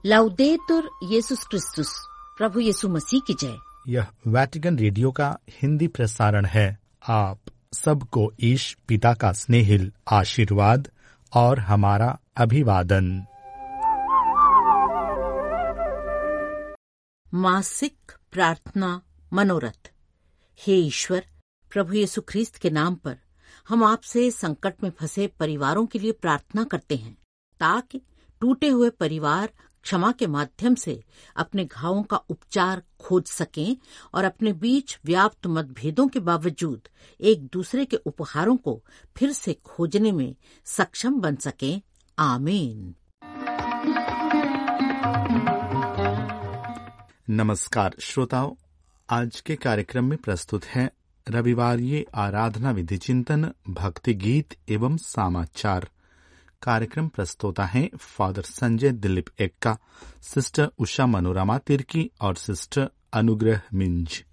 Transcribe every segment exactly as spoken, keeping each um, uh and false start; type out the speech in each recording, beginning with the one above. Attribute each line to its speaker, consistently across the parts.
Speaker 1: लाउदेतुर येसुस क्रिस्तुस, प्रभु यीशु मसीह की जय।
Speaker 2: यह वैटिकन रेडियो का हिंदी प्रसारण है। आप सबको ईश पिता का स्नेहिल आशीर्वाद और हमारा अभिवादन।
Speaker 1: मासिक प्रार्थना मनोरथ। हे ईश्वर, प्रभु यीशु ख्रीस्त के नाम पर हम आपसे संकट में फंसे परिवारों के लिए प्रार्थना करते हैं, ताकि टूटे हुए परिवार क्षमा के माध्यम से अपने घावों का उपचार खोज सकें और अपने बीच व्याप्त मतभेदों के बावजूद एक दूसरे के उपहारों को फिर से खोजने में सक्षम बन सकें। आमीन।
Speaker 2: नमस्कार श्रोताओं, आज के कार्यक्रम में प्रस्तुत है रविवारीय आराधना विधि चिंतन, भक्ति गीत एवं समाचार। कार्यक्रम प्रस्तोता हैं फादर संजय दिलीप एक्का, सिस्टर उषा मनोरमा तिर्की और सिस्टर अनुग्रह मिंज।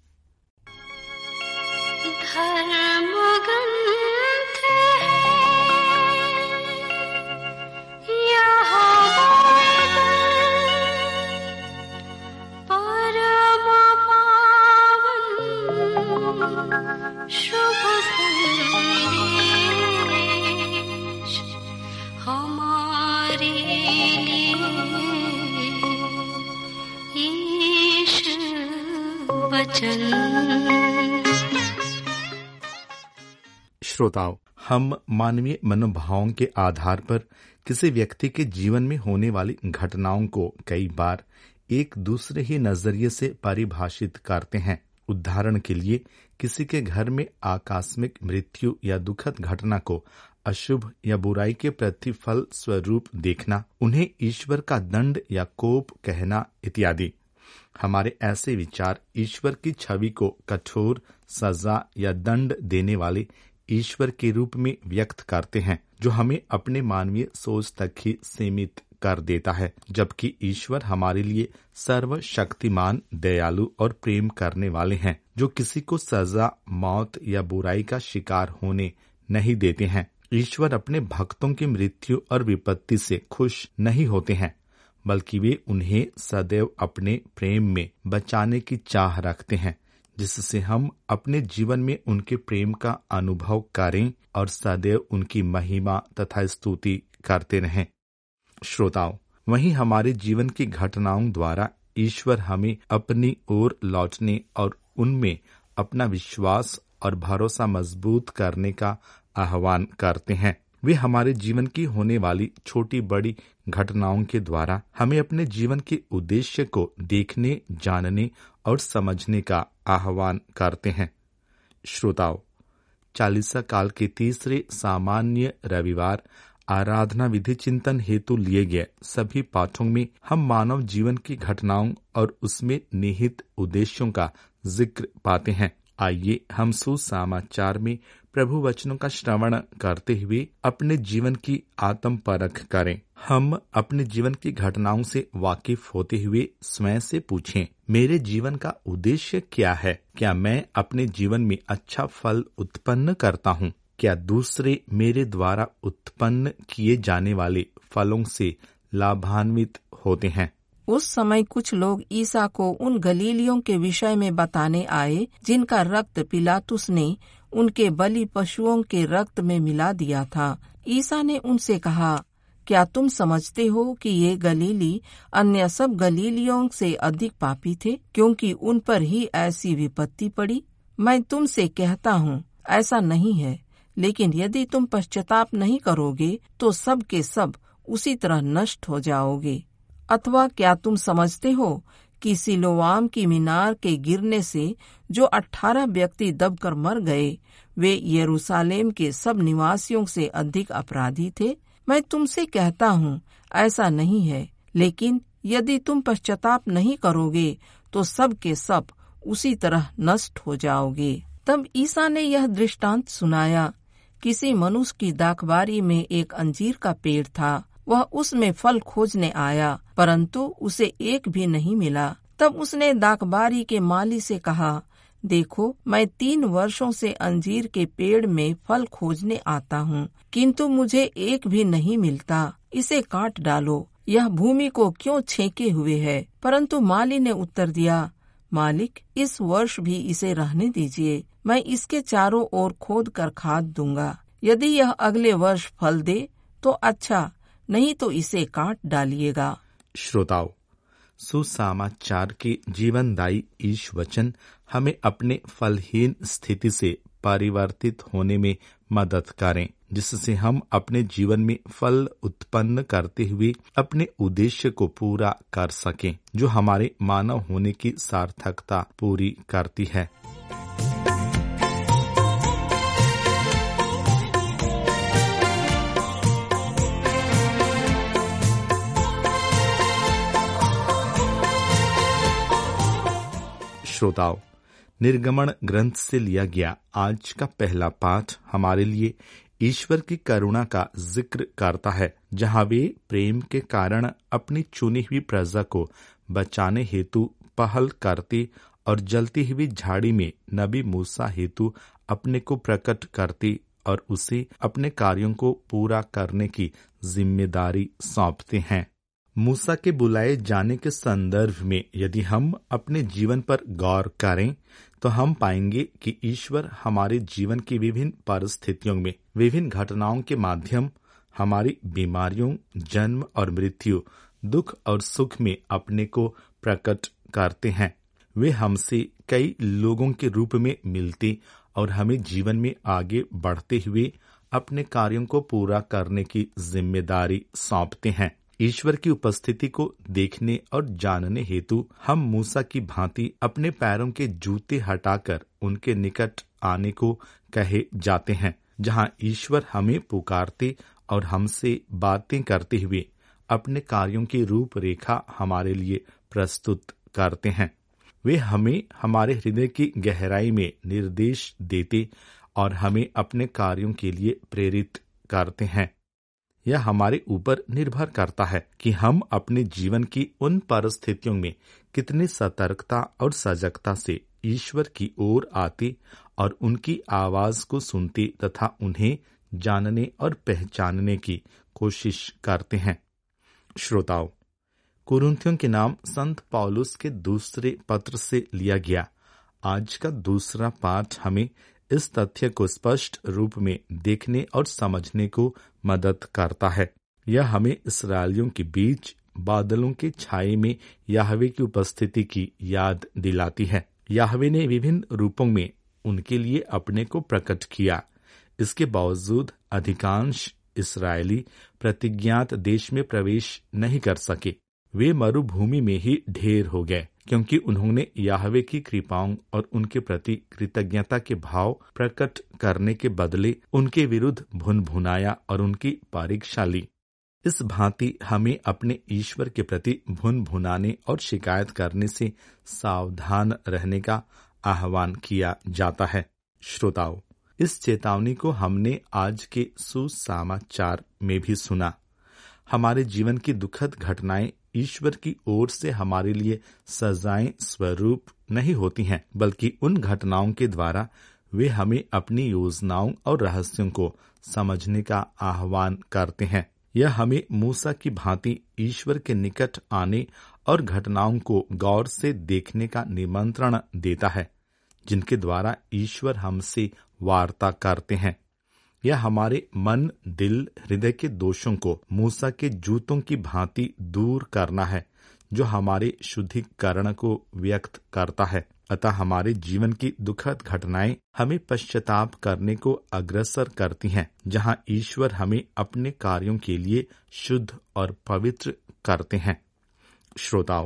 Speaker 2: श्रोताओं, हम मानवीय मनोभावों के आधार पर किसी व्यक्ति के जीवन में होने वाली घटनाओं को कई बार एक दूसरे ही नजरिए से परिभाषित करते हैं। उदाहरण के लिए, किसी के घर में आकस्मिक मृत्यु या दुखद घटना को अशुभ या बुराई के प्रतिफल स्वरूप देखना, उन्हें ईश्वर का दंड या कोप कहना इत्यादि। हमारे ऐसे विचार ईश्वर की छवि को कठोर सजा या दंड देने वाले ईश्वर के रूप में व्यक्त करते हैं, जो हमें अपने मानवीय सोच तक ही सीमित कर देता है, जबकि ईश्वर हमारे लिए सर्वशक्तिमान, दयालु और प्रेम करने वाले हैं, जो किसी को सजा, मौत या बुराई का शिकार होने नहीं देते हैं। ईश्वर अपने भक्तों की मृत्यु और विपत्ति से खुश नहीं होते हैं, बल्कि वे उन्हें सदैव अपने प्रेम में बचाने की चाह रखते हैं, जिससे हम अपने जीवन में उनके प्रेम का अनुभव करें और सदैव उनकी महिमा तथा स्तुति करते रहें। श्रोताओं, वहीं हमारे जीवन की घटनाओं द्वारा ईश्वर हमें अपनी ओर लौटने और उनमें अपना विश्वास और भरोसा मजबूत करने का आह्वान करते हैं। वे हमारे जीवन की होने वाली छोटी बड़ी घटनाओं के द्वारा हमें अपने जीवन के उद्देश्य को देखने, जानने और समझने का आह्वान करते हैं। श्रोताओं, चालीसा काल के तीसरे सामान्य रविवार आराधना विधि चिंतन हेतु लिए गए सभी पाठों में हम मानव जीवन की घटनाओं और उसमें निहित उद्देश्यों का जिक्र पाते हैं। आइए हम सुसमाचार में प्रभु वचनों का श्रवण करते हुए अपने जीवन की आत्म परख करें। हम अपने जीवन की घटनाओं से वाकिफ होते हुए स्वयं से पूछें, मेरे जीवन का उद्देश्य क्या है? क्या मैं अपने जीवन में अच्छा फल उत्पन्न करता हूँ? क्या दूसरे मेरे द्वारा उत्पन्न किए जाने वाले फलों से लाभान्वित होते हैं?
Speaker 3: उस समय कुछ लोग ईसा को उन गलीलियों के विषय में बताने आए, जिनका रक्त पिलातुस ने उनके बलि पशुओं के रक्त में मिला दिया था। ईसा ने उनसे कहा, क्या तुम समझते हो कि ये गलीली अन्य सब गलीलियों से अधिक पापी थे, क्योंकि उन पर ही ऐसी विपत्ति पड़ी? मैं तुमसे कहता हूँ, ऐसा नहीं है। लेकिन यदि तुम पश्चाताप नहीं करोगे तो सब के सब उसी तरह नष्ट हो जाओगे। अथवा क्या तुम समझते हो कि सिलोआम की मीनार के गिरने से जो अठारह व्यक्ति दबकर मर गए, वे यरूशलेम के सब निवासियों से अधिक अपराधी थे? मैं तुमसे कहता हूँ, ऐसा नहीं है। लेकिन यदि तुम पश्चाताप नहीं करोगे तो सब के सब उसी तरह नष्ट हो जाओगे। तब ईसा ने यह दृष्टांत सुनाया। किसी मनुष्य की दाखबारी में एक अंजीर का पेड़ था। वह उसमें फल खोजने आया, परंतु उसे एक भी नहीं मिला। तब उसने दाखबारी के माली से कहा, देखो, मैं तीन वर्षों से अंजीर के पेड़ में फल खोजने आता हूँ, किंतु मुझे एक भी नहीं मिलता। इसे काट डालो। यह भूमि को क्यों छेके हुए है? परंतु माली ने उत्तर दिया, मालिक, इस वर्ष भी इसे रहने दीजिए। मैं इसके चारों ओर खोद कर खाद दूंगा। यदि यह अगले वर्ष फल दे तो अच्छा, नहीं तो इसे काट डालिएगा।
Speaker 2: श्रोताओ, सुसमाचार के जीवनदायी ईश वचन हमें अपने फलहीन स्थिति से परिवर्तित होने में मदद करें, जिससे हम अपने जीवन में फल उत्पन्न करते हुए अपने उद्देश्य को पूरा कर सकें, जो हमारे मानव होने की सार्थकता पूरी करती है। श्रोताओ, निर्गमन ग्रंथ से लिया गया आज का पहला पाठ हमारे लिए ईश्वर की करुणा का जिक्र करता है, जहां वे प्रेम के कारण अपनी चुनी हुई प्रजा को बचाने हेतु पहल करते और जलती हुई झाड़ी में नबी मूसा हेतु अपने को प्रकट करते और उसे अपने कार्यों को पूरा करने की जिम्मेदारी सौंपते हैं। मूसा के बुलाए जाने के संदर्भ में यदि हम अपने जीवन पर गौर करें तो हम पाएंगे कि ईश्वर हमारे जीवन की विभिन्न परिस्थितियों में विभिन्न घटनाओं के माध्यम हमारी बीमारियों, जन्म और मृत्यु, दुख और सुख में अपने को प्रकट करते हैं। वे हमसे कई लोगों के रूप में मिलते और हमें जीवन में आगे बढ़ते हुए अपने कार्यों को पूरा करने की जिम्मेदारी सौंपते हैं। ईश्वर की उपस्थिति को देखने और जानने हेतु हम मूसा की भांति अपने पैरों के जूते हटाकर उनके निकट आने को कहे जाते हैं, जहां ईश्वर हमें पुकारते और हमसे बातें करते हुए अपने कार्यों की रूपरेखा हमारे लिए प्रस्तुत करते हैं। वे हमें हमारे हृदय की गहराई में निर्देश देते और हमें अपने कार्यों के लिए प्रेरित करते हैं। यह हमारे ऊपर निर्भर करता है कि हम अपने जीवन की उन परिस्थितियों में कितनी सतर्कता और सजगता से ईश्वर की ओर आते और उनकी आवाज को सुनते तथा उन्हें जानने और पहचानने की कोशिश करते हैं। श्रोताओ, कुरिन्थियों के नाम संत पौलुस के दूसरे पत्र से लिया गया आज का दूसरा पाठ हमें इस तथ्य को स्पष्ट रूप में देखने और समझने को मदद करता है। यह हमें इस्राएलियों के बीच बादलों के छाये में याहवे की उपस्थिति की याद दिलाती है। याहवे ने विभिन्न रूपों में उनके लिए अपने को प्रकट किया। इसके बावजूद अधिकांश इस्राएली प्रतिज्ञात देश में प्रवेश नहीं कर सके। वे मरुभूमि में ही ढेर हो गए, क्योंकि उन्होंने याहवे की कृपाओं और उनके प्रति कृतज्ञता के भाव प्रकट करने के बदले उनके विरुद्ध भुनभुनाया और उनकी परीक्षा ली। इस भांति हमें अपने ईश्वर के प्रति भुनभुनाने और शिकायत करने से सावधान रहने का आह्वान किया जाता है। श्रोताओ, इस चेतावनी को हमने आज के सुसमाचार में भी सुना। हमारे जीवन की दुखद घटनाएं ईश्वर की ओर से हमारे लिए सजाएं स्वरूप नहीं होती हैं, बल्कि उन घटनाओं के द्वारा वे हमें अपनी योजनाओं और रहस्यों को समझने का आह्वान करते हैं। यह हमें मूसा की भांति ईश्वर के निकट आने और घटनाओं को गौर से देखने का निमंत्रण देता है, जिनके द्वारा ईश्वर हमसे वार्ता करते हैं। यह हमारे मन, दिल, हृदय के दोषों को मूसा के जूतों की भांति दूर करना है, जो हमारे शुद्धिकरण को व्यक्त करता है। अतः हमारे जीवन की दुखद घटनाएं हमें पश्चाताप करने को अग्रसर करती हैं, जहां ईश्वर हमें अपने कार्यों के लिए शुद्ध और पवित्र करते हैं। श्रोताओ,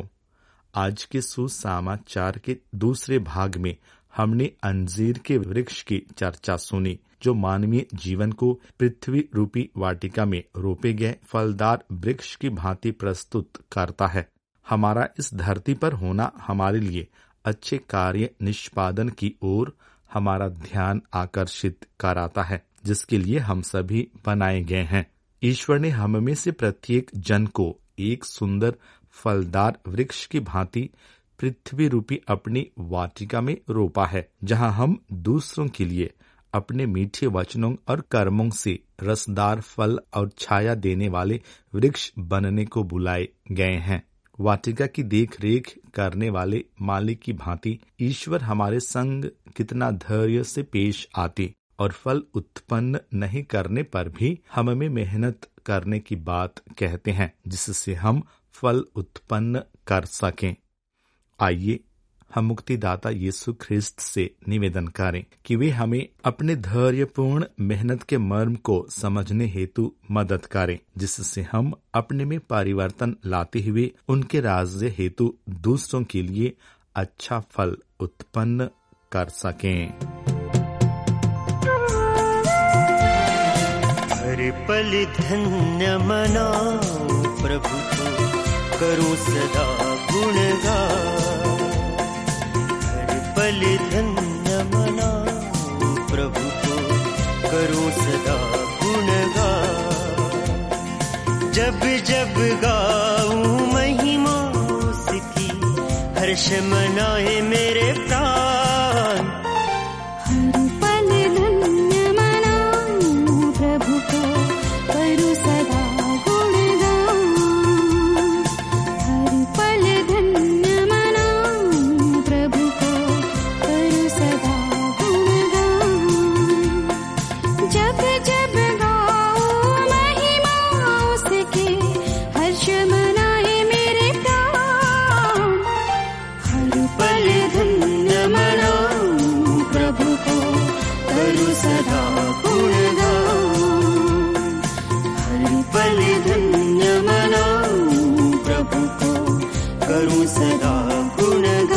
Speaker 2: आज के सुसमाचार के दूसरे भाग में हमने अंजीर के वृक्ष की चर्चा सुनी, जो मानवीय जीवन को पृथ्वी रूपी वाटिका में रोपे गए फलदार वृक्ष की भांति प्रस्तुत करता है। हमारा इस धरती पर होना हमारे लिए अच्छे कार्य निष्पादन की ओर हमारा ध्यान आकर्षित कराता है, जिसके लिए हम सभी बनाए गए हैं। ईश्वर ने हम में से प्रत्येक जन को एक सुंदर फलदार वृक्ष की भांति पृथ्वी रूपी अपनी वाटिका में रोपा है, जहां हम दूसरों के लिए अपने मीठे वचनों और कर्मों से रसदार फल और छाया देने वाले वृक्ष बनने को बुलाए गए हैं। वाटिका की देख रेख करने वाले मालिक की भांति ईश्वर हमारे संग कितना धैर्य से पेश आते और फल उत्पन्न नहीं करने पर भी हम में मेहनत करने की बात कहते हैं, जिससे हम फल उत्पन्न कर सकें। आइए हम मुक्तिदाता यीशु ख्रिस्त से निवेदन करें कि वे हमें अपने धैर्यपूर्ण मेहनत के मर्म को समझने हेतु मदद करें, जिससे हम अपने में परिवर्तन लाते हुए उनके राज्य हेतु दूसरों के लिए अच्छा फल उत्पन्न कर सकें।
Speaker 4: हर पल धन्य मनाऊं प्रभु को, करूं सदा गुणगान। पल धन्य मनाऊं प्रभु को, करूं सदा गुणगान। जब जब गाऊं महिमा उसकी, हर्ष मनाए मेरे प्राण।
Speaker 5: हर पल धन्य मनाऊं प्रभु को, करूं सदा गुणगान। हर पल धन्य मनाऊं प्रभु को, करूं सदा गुणगान। जब जब गाऊं महिमा उसकी, हर्ष मनाए मेरे प्राण। हर पल धन्य मनाऊं प्रभु को, करूं सदा गुणगान। हर पल धन्य मनाऊं प्रभु को, करूं सदा गुणगान।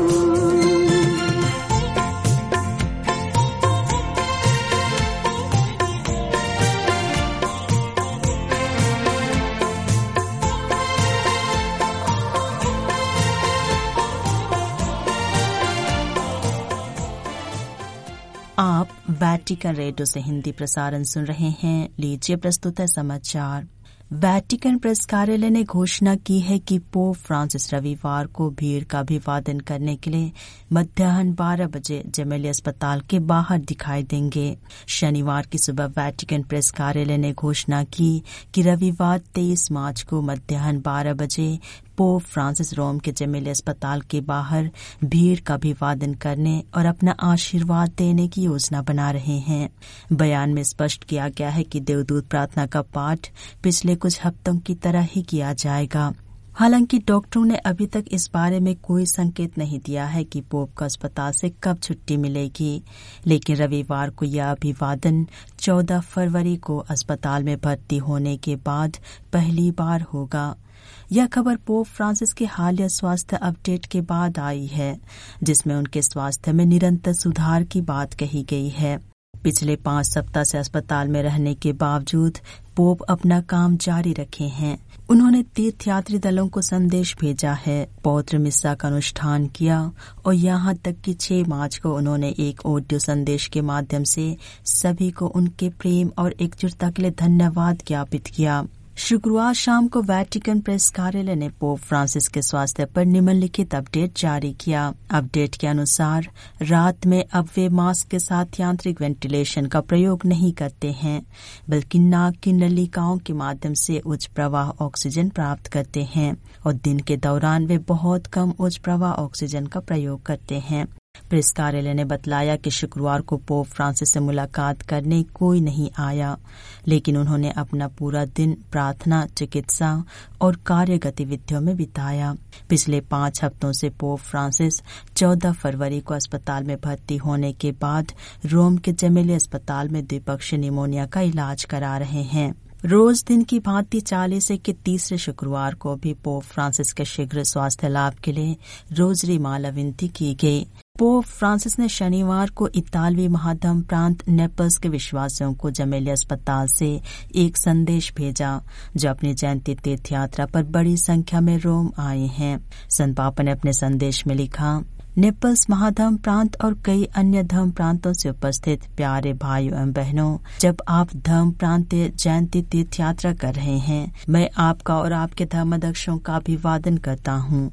Speaker 6: आप वैटिकन रेडियो से हिंदी प्रसारण सुन रहे हैं। लीजिए प्रस्तुत है समाचार। वैटिकन प्रेस कार्यालय ने घोषणा की है कि पोप फ्रांसिस रविवार को भीड़ का अभिवादन करने के लिए मध्याह्न बारह बजे जेमेली अस्पताल के बाहर दिखाई देंगे। शनिवार की सुबह वैटिकन प्रेस कार्यालय ने घोषणा की कि रविवार तेईस मार्च को मध्याह्न बारह बजे पोप फ्रांसिस रोम के जेमेली अस्पताल के बाहर भीड़ का अभिवादन करने और अपना आशीर्वाद देने की योजना बना रहे हैं। बयान में स्पष्ट किया गया है कि देवदूत प्रार्थना का पाठ पिछले कुछ हफ्तों की तरह ही किया जाएगा। हालांकि डॉक्टरों ने अभी तक इस बारे में कोई संकेत नहीं दिया है कि पोप को अस्पताल से कब छुट्टी मिलेगी, लेकिन रविवार को यह अभिवादन चौदह फरवरी को अस्पताल में भर्ती होने के बाद पहली बार होगा। यह खबर पोप फ्रांसिस के हालिया स्वास्थ्य अपडेट के बाद आई है, जिसमें उनके स्वास्थ्य में निरंतर सुधार की बात कही गई है। पिछले पांच सप्ताह से अस्पताल में रहने के बावजूद पोप अपना काम जारी रखे हैं। उन्होंने तीर्थयात्री दलों को संदेश भेजा है, पौत्र मिस्सा का अनुष्ठान किया और यहाँ तक कि छह मार्च को उन्होंने एक ऑडियो संदेश के माध्यम से सभी को उनके प्रेम और एकजुटता के लिए धन्यवाद ज्ञापित किया। शुक्रवार शाम को वैटिकन प्रेस कार्यालय ने पोप फ्रांसिस के स्वास्थ्य पर निम्नलिखित अपडेट जारी किया। अपडेट के अनुसार रात में अब वे मास्क के साथ यांत्रिक वेंटिलेशन का प्रयोग नहीं करते हैं, बल्कि नाक की नलिकाओं के माध्यम से उच्च प्रवाह ऑक्सीजन प्राप्त करते हैं और दिन के दौरान वे बहुत कम उच्च प्रवाह ऑक्सीजन का प्रयोग करते हैं। प्रेस कार्यालय ने बतलाया कि शुक्रवार को पोप फ्रांसिस से मुलाकात करने कोई नहीं आया, लेकिन उन्होंने अपना पूरा दिन प्रार्थना, चिकित्सा और कार्य गतिविधियों में बिताया। पिछले पांच हफ्तों से पोप फ्रांसिस चौदह फरवरी को अस्पताल में भर्ती होने के बाद रोम के जेमेली अस्पताल में द्विपक्षीय निमोनिया का इलाज करा रहे हैं। रोज दिन की भांति चालीसे के तीसरे शुक्रवार को भी पोप फ्रांसिस के शीघ्र स्वास्थ्य लाभ के लिए रोजरी माला विनती की गई। पोप फ्रांसिस ने शनिवार को इतालवी महाधम प्रांत नेपल्स के विश्वासियों को जेमेली अस्पताल से एक संदेश भेजा, जो अपनी जयंती तीर्थ यात्रा पर बड़ी संख्या में रोम आए हैं। संत पापा ने अपने संदेश में लिखा, नेपल्स महाधर्म प्रांत और कई अन्य धर्म प्रांतों से उपस्थित प्यारे भाइयों एवं बहनों, जब आप धर्म प्रांतीय जयंती तीर्थ यात्रा कर रहे हैं, मैं आपका और आपके धर्माध्यक्षों का अभिवादन करता हूँ।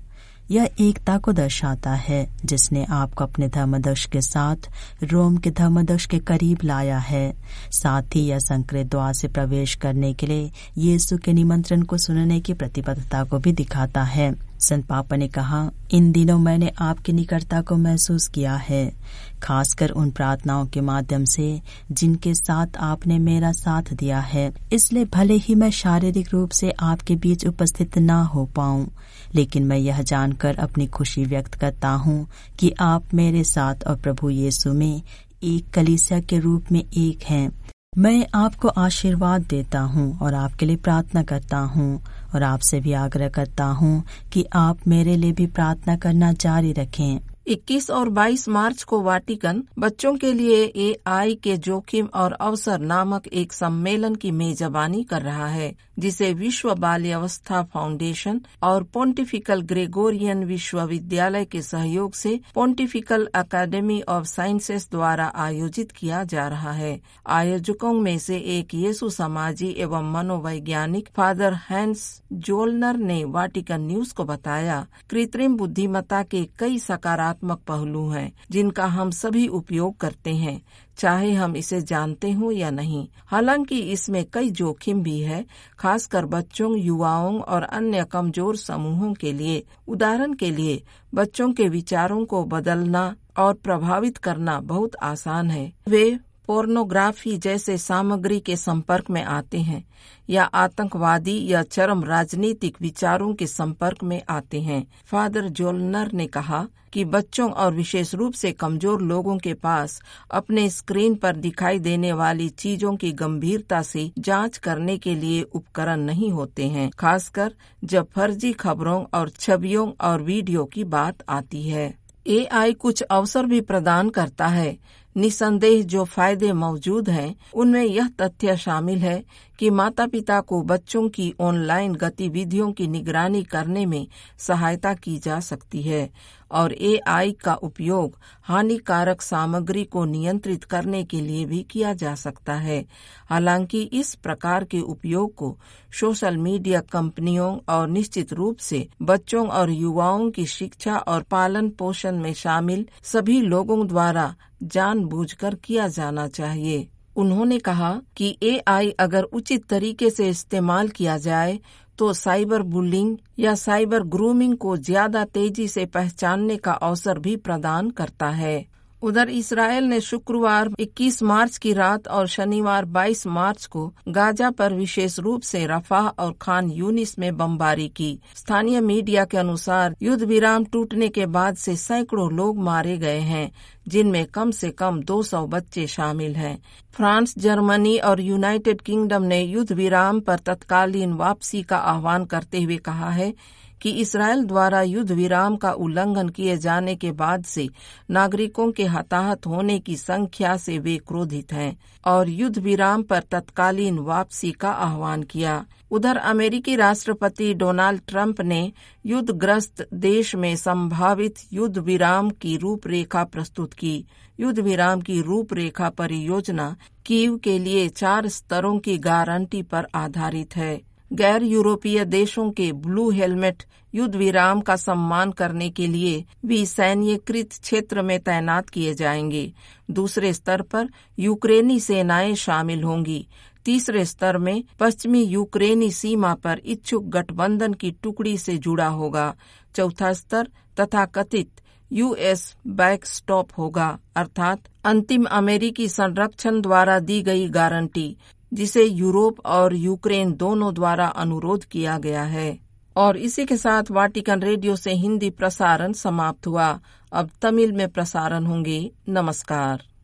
Speaker 6: यह एकता को दर्शाता है जिसने आपको अपने धर्मदर्श के साथ रोम के धर्मदर्श के करीब लाया है। साथ ही यह संकरे द्वार से प्रवेश करने के लिए यीशु के निमंत्रण को सुनने की प्रतिबद्धता को भी दिखाता है। संत पापा ने कहा, इन दिनों मैंने आपकी निकटता को महसूस किया है, खासकर उन प्रार्थनाओं के माध्यम से जिनके साथ आपने मेरा साथ दिया है। इसलिए भले ही मैं शारीरिक रूप से आपके बीच उपस्थित ना हो पाऊं, लेकिन मैं यह जानकर अपनी खुशी व्यक्त करता हूं कि आप मेरे साथ और प्रभु यीशु में एक कलीसिया के रूप में एक हैं। मैं आपको आशीर्वाद देता हूँ और आपके लिए प्रार्थना करता हूँ और आपसे भी आग्रह करता हूँ कि आप मेरे लिए भी प्रार्थना करना जारी रखें।
Speaker 3: इक्कीस और बाईस मार्च को वाटिकन बच्चों के लिए ए आई के जोखिम और अवसर नामक एक सम्मेलन की मेजबानी कर रहा है, जिसे विश्व बाल्यावस्था फाउंडेशन और पोंटिफिकल ग्रेगोरियन विश्वविद्यालय के सहयोग से पोंटिफिकल एकेडमी ऑफ साइंसेस द्वारा आयोजित किया जा रहा है। आयोजकों में से एक यीशु समाजी एवं मनोवैज्ञानिक फादर हैंस जोलनर ने वाटिकन न्यूज को बताया, कृत्रिम बुद्धिमत्ता के कई सकारात्मक पहलू हैं जिनका हम सभी उपयोग करते हैं, चाहे हम इसे जानते हो या नहीं। हालांकि इसमें कई जोखिम भी है, खासकर बच्चों, युवाओं और अन्य कमजोर समूहों के लिए। उदाहरण के लिए, बच्चों के विचारों को बदलना और प्रभावित करना बहुत आसान है। वे पोर्नोग्राफी जैसे सामग्री के संपर्क में आते हैं या आतंकवादी या चरम राजनीतिक विचारों के संपर्क में आते हैं। फादर जोलनर ने कहा कि बच्चों और विशेष रूप से कमजोर लोगों के पास अपने स्क्रीन पर दिखाई देने वाली चीजों की गंभीरता से जांच करने के लिए उपकरण नहीं होते हैं, खासकर जब फर्जी खबरों और छवियों और वीडियो की बात आती है। ए आई कुछ अवसर भी प्रदान करता है। निसंदेह जो फायदे मौजूद हैं, उनमें यह तथ्य शामिल है कि माता पिता को बच्चों की ऑनलाइन गतिविधियों की निगरानी करने में सहायता की जा सकती है और ए आई का उपयोग हानिकारक सामग्री को नियंत्रित करने के लिए भी किया जा सकता है। हालांकि इस प्रकार के उपयोग को सोशल मीडिया कंपनियों और निश्चित रूप से बच्चों और युवाओं की शिक्षा और पालन पोषण में शामिल सभी लोगों द्वारा जानबूझकर किया जाना चाहिए। उन्होंने कहा कि ए आई अगर उचित तरीके से इस्तेमाल किया जाए तो साइबर बुलिंग या साइबर ग्रूमिंग को ज्यादा तेजी से पहचानने का अवसर भी प्रदान करता है। उधर इस्राएल ने शुक्रवार इक्कीस मार्च की रात और शनिवार बाईस मार्च को गाजा पर विशेष रूप से रफाह और खान यूनिस में बमबारी की। स्थानीय मीडिया के अनुसार युद्ध विराम टूटने के बाद से सैकड़ों लोग मारे गए हैं, जिनमें कम से कम दो सौ बच्चे शामिल हैं। फ्रांस, जर्मनी और यूनाइटेड किंगडम ने युद्ध विराम पर तत्कालीन वापसी का आह्वान करते हुए कहा है कि इसराइल द्वारा युद्ध विराम का उल्लंघन किए जाने के बाद से नागरिकों के हताहत होने की संख्या से वे क्रोधित हैं और युद्ध विराम पर तत्कालीन वापसी का आह्वान किया। उधर अमेरिकी राष्ट्रपति डोनाल्ड ट्रंप ने युद्धग्रस्त देश में संभावित युद्ध विराम की रूपरेखा प्रस्तुत की। युद्ध विराम की रूपरेखा परियोजना कीव के लिए चार स्तरों की गारंटी पर आधारित है। गैर यूरोपीय देशों के ब्लू हेलमेट युद्ध विराम का सम्मान करने के लिए भी सैन्यकृत क्षेत्र में तैनात किए जाएंगे। दूसरे स्तर पर यूक्रेनी सेनाएं शामिल होंगी। तीसरे स्तर में पश्चिमी यूक्रेनी सीमा पर इच्छुक गठबंधन की टुकड़ी से जुड़ा होगा। चौथा स्तर तथा कथित यूएस बैकस्टॉप होगा, अर्थात अंतिम अमेरिकी संरक्षण द्वारा दी गई गारंटी, जिसे यूरोप और यूक्रेन दोनों द्वारा अनुरोध किया गया है। और इसी के साथ वाटिकन रेडियो से हिंदी प्रसारण समाप्त हुआ। अब तमिल में प्रसारण होंगे। नमस्कार।